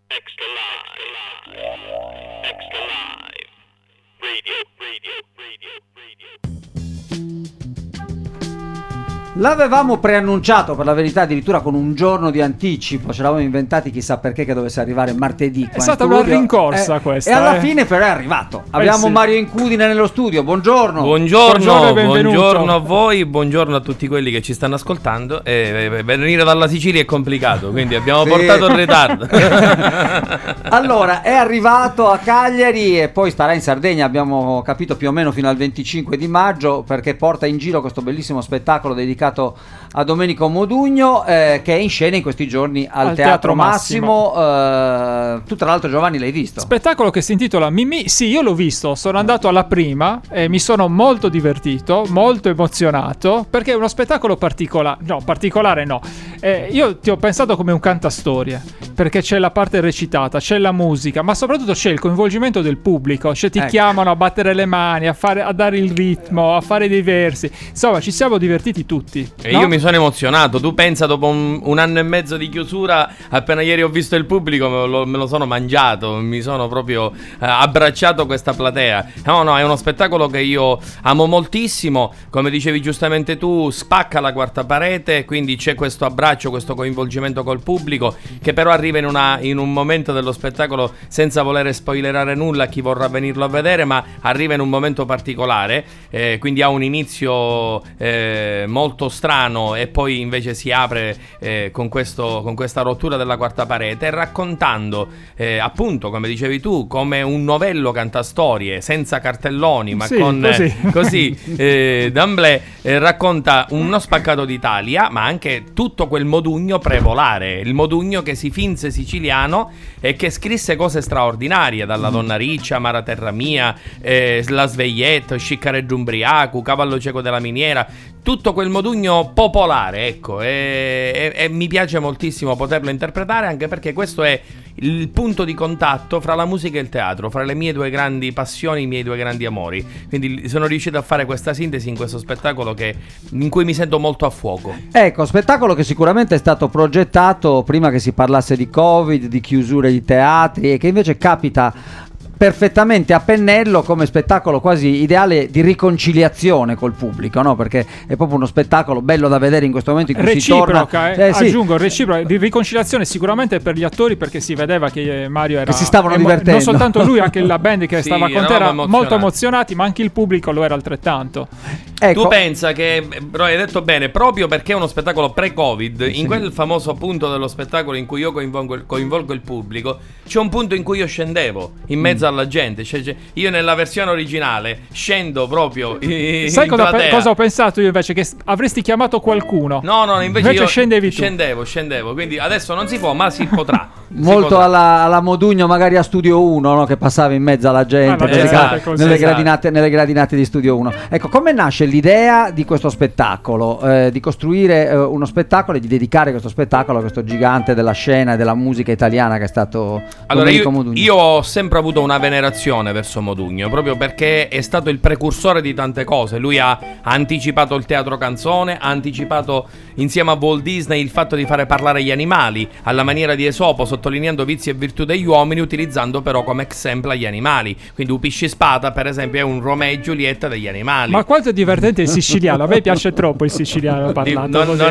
Extra live. Extra live. Radio. L'avevamo preannunciato, per la verità, addirittura con un giorno di anticipo. Ce l'avevamo inventati chissà perché che dovesse arrivare martedì. È stata una rincorsa questa. E alla fine però è arrivato. Abbiamo sì. Mario Incudine nello studio. Buongiorno. Buongiorno e benvenuto. Buongiorno a voi, buongiorno a tutti quelli che ci stanno ascoltando. Venire dalla Sicilia è complicato, quindi abbiamo portato il ritardo. Allora, è arrivato a Cagliari e poi starà in Sardegna, abbiamo capito, più o meno fino al 25 di maggio, perché porta in giro questo bellissimo spettacolo dedicato a Domenico Modugno, che è in scena in questi giorni al Teatro Massimo. Tu tra l'altro, Giovanni, l'hai visto? Spettacolo che si intitola Mimì. Sì, io l'ho visto, sono andato alla prima e mi sono molto divertito, molto emozionato, perché è uno spettacolo particolare no. Io ti ho pensato come un cantastorie, perché c'è la parte recitata, c'è la musica, ma soprattutto c'è il coinvolgimento del pubblico, cioè ti chiamano a battere le mani, a dare il ritmo, a fare dei versi. Insomma, ci siamo divertiti tutti. E io mi sono emozionato. Tu pensa, dopo un anno e mezzo di chiusura, appena ieri ho visto il pubblico, me lo sono mangiato, mi sono proprio abbracciato questa platea. No, è uno spettacolo che io amo moltissimo. Come dicevi giustamente tu, spacca la quarta parete, quindi c'è questo abbraccio, questo coinvolgimento col pubblico, che però arriva in un momento dello spettacolo, senza voler spoilerare nulla a chi vorrà venirlo a vedere, ma arriva in un momento particolare, quindi ha un inizio molto strano e poi invece si apre con questa rottura della quarta parete, raccontando appunto, come dicevi tu, come un novello cantastorie, senza cartelloni, ma sì, così d'amblè, racconta uno spaccato d'Italia, ma anche tutto quel Modugno prevolare, il Modugno che si finse siciliano e che scrisse cose straordinarie, dalla Donna Riccia, Mara Terra Mia, La Sveglietta, Sciccareggio Umbriaco, Cavallo Cieco della Miniera, tutto quel Modugno popolare, ecco, e mi piace moltissimo poterlo interpretare, anche perché questo è il punto di contatto fra la musica e il teatro, fra le mie due grandi passioni, i miei due grandi amori. Quindi sono riuscito a fare questa sintesi in questo spettacolo in cui mi sento molto a fuoco. Ecco, spettacolo che sicuramente è stato progettato prima che si parlasse di Covid, di chiusure di teatri, e che invece capita perfettamente a pennello come spettacolo quasi ideale di riconciliazione col pubblico, no? Perché è proprio uno spettacolo bello da vedere in questo momento in cui reciproca, si torna. aggiungo, reciproca, di riconciliazione sicuramente per gli attori, perché si vedeva che Mario era, che si stavano divertendo, non soltanto lui, anche la band che sì, stava con te era molto emozionati, ma anche il pubblico lo era altrettanto. Ecco. Tu pensa che, però hai detto bene, proprio perché è uno spettacolo pre-Covid, in quel famoso punto dello spettacolo in cui io coinvolgo il pubblico, c'è un punto in cui io scendevo in mezzo alla gente, cioè, io nella versione originale scendo proprio sai cosa ho pensato io invece? Che avresti chiamato qualcuno. No, invece io scendevi tu. Scendevo, quindi adesso non si può, ma si potrà. Molto alla Modugno, magari a Studio 1, no? Che passava in mezzo alla gente, nelle gradinate di Studio 1. Ecco, come nasce l'idea di questo spettacolo, di costruire uno spettacolo e di dedicare questo spettacolo a questo gigante della scena e della musica italiana che è stato Domenico Modugno? Io ho sempre avuto una venerazione verso Modugno, proprio perché è stato il precursore di tante cose. Lui ha anticipato il teatro canzone, ha anticipato insieme a Walt Disney il fatto di fare parlare gli animali alla maniera di Esopo, sottolineando vizi e virtù degli uomini, utilizzando però come esempio gli animali. Quindi Upisci-Spata, per esempio, è un Romeo e Giulietta degli animali. Ma quanto è divertente il siciliano, a me piace troppo il siciliano parlato così.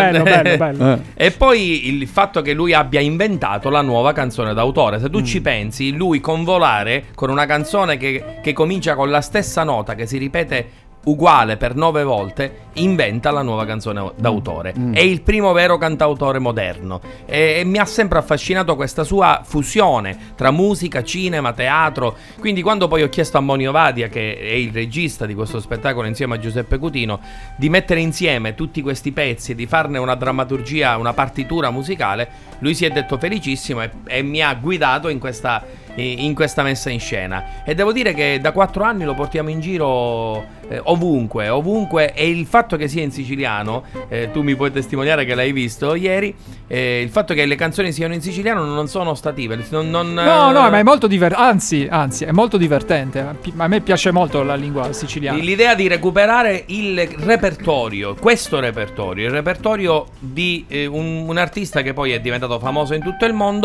Bello. E poi il fatto che lui abbia inventato la nuova canzone d'autore. Se tu ci pensi, lui con Volare, con una canzone che comincia con la stessa nota, che si ripete uguale per 9 volte, inventa la nuova canzone d'autore. È il primo vero cantautore moderno e mi ha sempre affascinato questa sua fusione tra musica, cinema, teatro. Quindi quando poi ho chiesto a Monio Vadia, che è il regista di questo spettacolo insieme a Giuseppe Cutino, di mettere insieme tutti questi pezzi e di farne una drammaturgia, una partitura musicale, lui si è detto felicissimo e mi ha guidato in questa messa in scena. E devo dire che da 4 anni lo portiamo in giro ovunque, e il fatto che sia in siciliano, tu mi puoi testimoniare che l'hai visto ieri, il fatto che le canzoni siano in siciliano non sono stative, no, ma è molto anzi è molto divertente. A me piace molto la lingua siciliana. L'idea di recuperare il repertorio di un artista che poi è diventato famoso in tutto il mondo,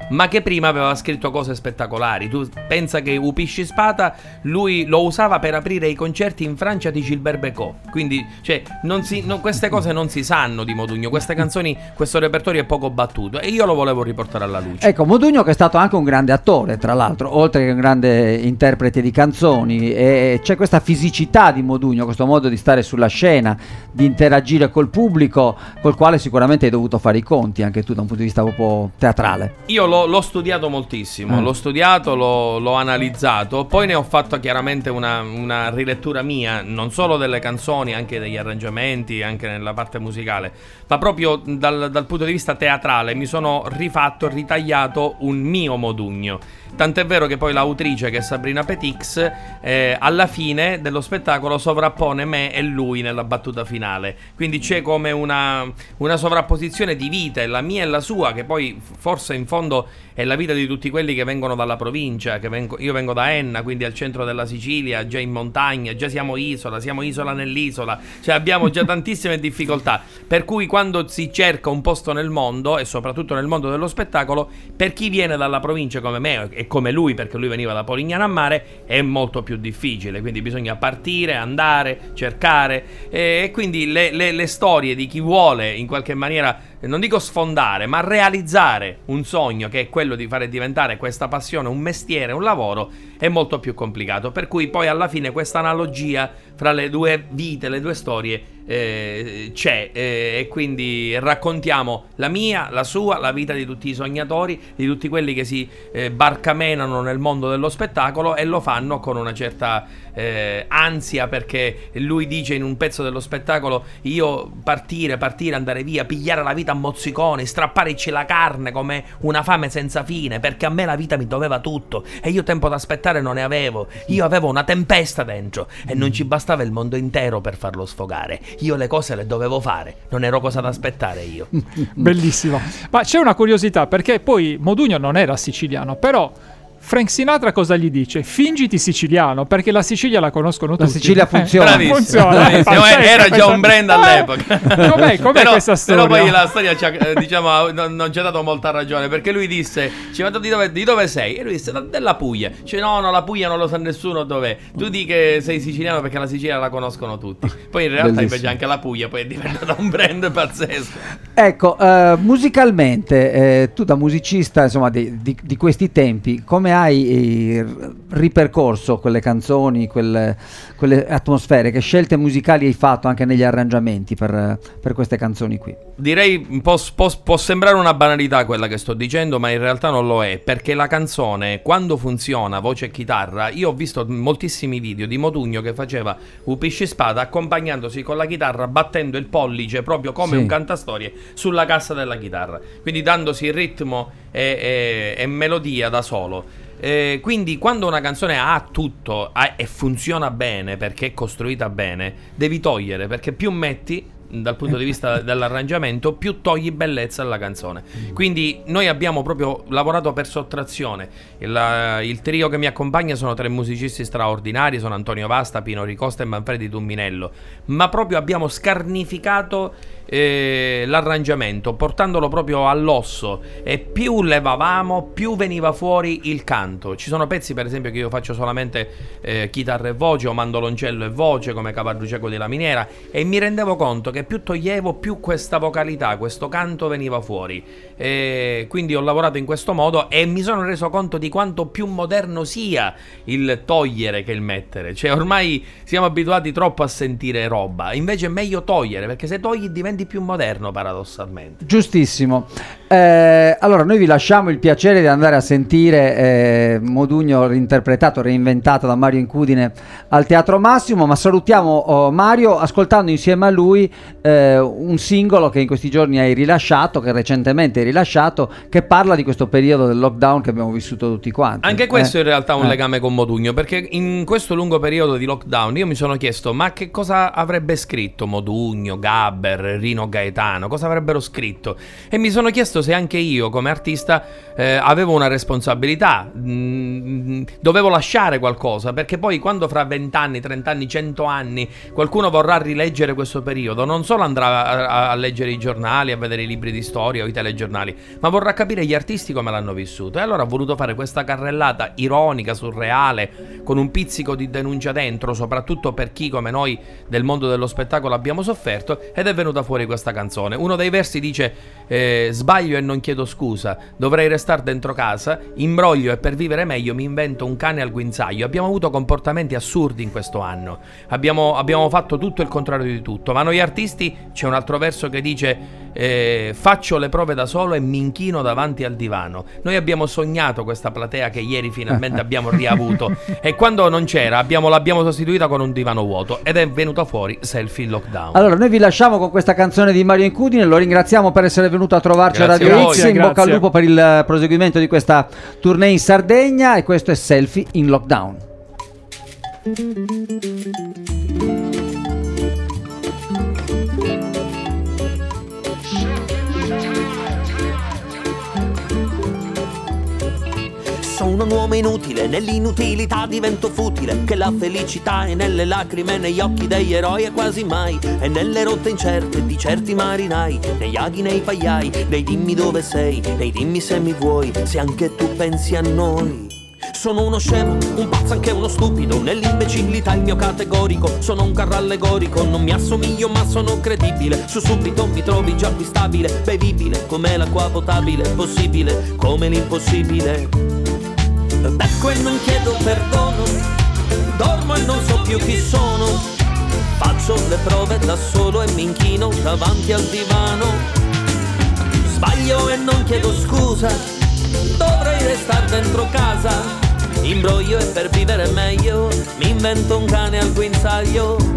ma che prima aveva scritto cose spettacolari. Tu pensa che Upisci Spata lui lo usava per aprire i concerti in Francia di Gilbert Bécaud. Quindi, cioè, queste cose non si sanno di Modugno. Queste canzoni, questo repertorio è poco battuto e io lo volevo riportare alla luce. Ecco, Modugno che è stato anche un grande attore, tra l'altro, oltre che un grande interprete di canzoni, e c'è questa fisicità di Modugno, questo modo di stare sulla scena, di interagire col pubblico, col quale sicuramente hai dovuto fare i conti anche tu da un punto di vista proprio teatrale. Io l'ho studiato moltissimo, l'ho studiato, l'ho analizzato, poi ne ho fatto chiaramente una rilettura mia, non solo delle canzoni, anche degli arrangiamenti, anche nella parte musicale, ma proprio dal punto di vista teatrale mi sono ritagliato un mio Modugno. Tant'è vero che poi l'autrice, che è Sabrina Petix, alla fine dello spettacolo sovrappone me e lui nella battuta finale. Quindi c'è come una sovrapposizione di vite, la mia e la sua, che poi forse in fondo è la vita di tutti quelli che vengono dalla provincia. Io vengo da Enna, quindi al centro della Sicilia, già in montagna, già siamo isola nell'isola, cioè abbiamo già tantissime difficoltà. Per cui quando si cerca un posto nel mondo, e soprattutto nel mondo dello spettacolo, per chi viene dalla provincia come me e come lui, perché lui veniva da Polignano a Mare, è molto più difficile. Quindi bisogna partire, andare, cercare, e quindi le storie di chi vuole in qualche maniera, non dico sfondare, ma realizzare un sogno, che è quello di fare diventare questa passione un mestiere, un lavoro, è molto più complicato. Per cui poi alla fine questa analogia fra le due vite, le due storie c'è, e quindi raccontiamo la mia, la sua, la vita di tutti i sognatori, di tutti quelli che si barcamenano nel mondo dello spettacolo, e lo fanno con una certa ansia, perché lui dice in un pezzo dello spettacolo: io partire, andare via, pigliare la vita a mozziconi, strapparci la carne come una fame senza fine, perché a me la vita mi doveva tutto e io tempo da aspettare non ne avevo. Io avevo una tempesta dentro e non ci bastava il mondo intero per farlo sfogare. Io le cose le dovevo fare, non ero cosa da aspettare io. Bellissimo. Ma c'è una curiosità, perché poi Modugno non era siciliano, però Frank Sinatra cosa gli dice? Fingiti siciliano, perché la Sicilia la conoscono tutti. La Sicilia funziona. Bravissimo, funziona. bravissimo. Era già un brand all'epoca. Com'è questa storia? Però poi la storia ci ha, diciamo, non ci ha dato molta ragione, perché lui disse: di dove sei? E lui disse: della Puglia. Cioè no, la Puglia non lo sa nessuno dov'è. Tu di che sei siciliano perché la Sicilia la conoscono tutti. Poi in realtà invece anche la Puglia poi è diventata un brand pazzesco. Ecco, musicalmente, tu da musicista, insomma, di questi tempi, come hai ripercorso quelle canzoni, quelle atmosfere, che scelte musicali hai fatto anche negli arrangiamenti per queste canzoni qui? Direi può sembrare una banalità quella che sto dicendo, ma in realtà non lo è, perché la canzone, quando funziona voce e chitarra, io ho visto moltissimi video di Modugno che faceva Upisci Spada accompagnandosi con la chitarra, battendo il pollice proprio come un cantastorie sulla cassa della chitarra, quindi dandosi ritmo e melodia da solo. Quindi quando una canzone ha tutto e funziona bene perché è costruita bene, devi togliere, perché più metti dal punto di vista dell'arrangiamento, più togli bellezza alla canzone. Quindi noi abbiamo proprio lavorato per sottrazione. Il trio che mi accompagna sono 3 musicisti straordinari, sono Antonio Vasta, Pino Ricosta e Manfredi Tumminello, ma proprio abbiamo scarnificato l'arrangiamento, portandolo proprio all'osso, e più levavamo più veniva fuori il canto. Ci sono pezzi per esempio che io faccio solamente chitarra e voce, o mandoloncello e voce, come Cavallo Cieco della Miniera, e mi rendevo conto che più toglievo, più questa vocalità, questo canto veniva fuori. Quindi ho lavorato in questo modo e mi sono reso conto di quanto più moderno sia il togliere che il mettere. Cioè ormai siamo abituati troppo a sentire roba, invece è meglio togliere, perché se togli diventi più moderno, paradossalmente. Giustissimo. Allora noi vi lasciamo il piacere di andare a sentire Modugno reinterpretato, reinventato da Mario Incudine al Teatro Massimo, ma salutiamo Mario ascoltando insieme a lui un singolo che in questi giorni hai rilasciato, che recentemente hai rilasciato, che parla di questo periodo del lockdown che abbiamo vissuto tutti quanti. Anche questo in realtà ha un legame con Modugno, perché in questo lungo periodo di lockdown io mi sono chiesto: ma che cosa avrebbe scritto Modugno, Gabber, Rino Gaetano, cosa avrebbero scritto? E mi sono chiesto se anche io come artista avevo una responsabilità, dovevo lasciare qualcosa, perché poi quando fra 20 anni, 30 anni, 100 anni qualcuno vorrà rileggere questo periodo non solo andrà a leggere i giornali, a vedere i libri di storia o i telegiornali, ma vorrà capire gli artisti come l'hanno vissuto. E allora ha voluto fare questa carrellata ironica, surreale, con un pizzico di denuncia dentro, soprattutto per chi come noi del mondo dello spettacolo abbiamo sofferto, ed è venuta fuori questa canzone. Uno dei versi dice: sbaglio e non chiedo scusa, dovrei restare dentro casa, imbroglio e per vivere meglio mi invento un cane al guinzaglio. Abbiamo avuto comportamenti assurdi in questo anno, abbiamo fatto tutto il contrario di tutto, ma noi artisti, c'è un altro verso che dice: faccio le prove da solo e mi inchino davanti al divano. Noi abbiamo sognato questa platea che ieri finalmente abbiamo riavuto, e quando non c'era l'abbiamo sostituita con un divano vuoto, ed è venuta fuori Selfie in Lockdown. Allora noi vi lasciamo con questa canzone di Mario Incudine, lo ringraziamo per essere venuto a trovarci a Grazie Radio a voi. X, in bocca al Grazie. lupo per il proseguimento di questa tournée in Sardegna, e questo è Selfie in Lockdown. Sono un uomo inutile, nell'inutilità divento futile, che la felicità è nelle lacrime, negli occhi degli eroi e quasi mai, e nelle rotte incerte di certi marinai, negli aghi, nei pagliai, nei dimmi dove sei, nei dimmi se mi vuoi, se anche tu pensi a noi. Sono uno scemo, un pazzo, anche uno stupido, nell'imbecillità il mio categorico, sono un carro allegorico, non mi assomiglio ma sono credibile, su subito mi trovi già acquistabile, bevibile come l'acqua potabile, possibile come l'impossibile. Becco e non chiedo perdono, dormo e non so più chi sono, faccio le prove da solo e mi inchino davanti al divano. Sbaglio e non chiedo scusa, dovrei restare dentro casa, imbroglio e per vivere meglio mi invento un cane al guinzaglio.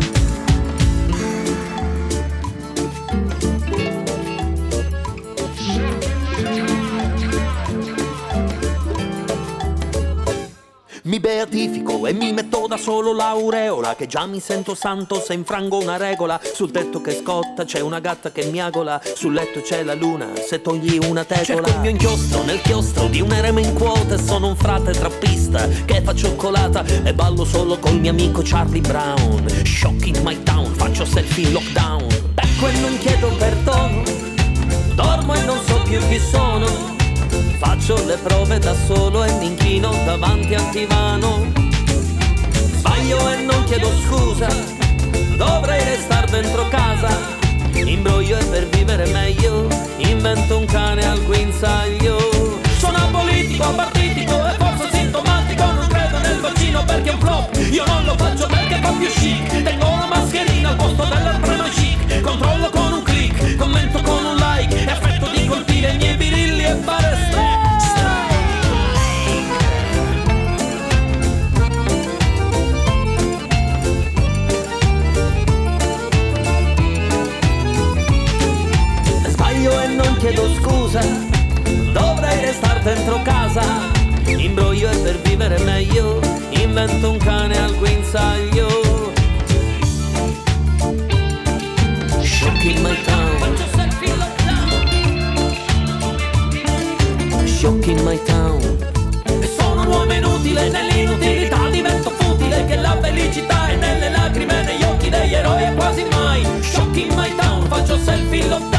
Mi beatifico e mi metto da solo l'aureola, che già mi sento santo se infrango una regola. Sul tetto che scotta c'è una gatta che miagola, sul letto c'è la luna se togli una tegola. Cerco il mio inchiostro nel chiostro di un eremo in quota, e sono un frate trappista che fa cioccolata e ballo solo col mio amico Charlie Brown. Shock in my town, faccio selfie in lockdown. Becco e non chiedo perdono, dormo e non so più chi sono, faccio le prove da solo e mi inchino davanti al divano. Sbaglio e non chiedo scusa, dovrei restare dentro casa, imbroglio e per vivere meglio invento un cane al guinzaglio. Sono apolitico, apartitico e forse sintomatico, non credo nel vaccino perché è un flop, io non lo faccio perché fa più chic, tengo una mascherina al posto dell'alprema chic, controllo con un click, commento con un like, e affetto di colpire i miei birilli e fare chiedo scusa, dovrei restare dentro casa, imbroglio e per vivere meglio invento un cane al guinzaglio. Shock in my town, shock in my town. E sono un uomo inutile, nell'inutilità divento futile, che la felicità è nelle lacrime, negli occhi degli eroi e quasi mai. Shock in my town, faccio selfie in lockdown.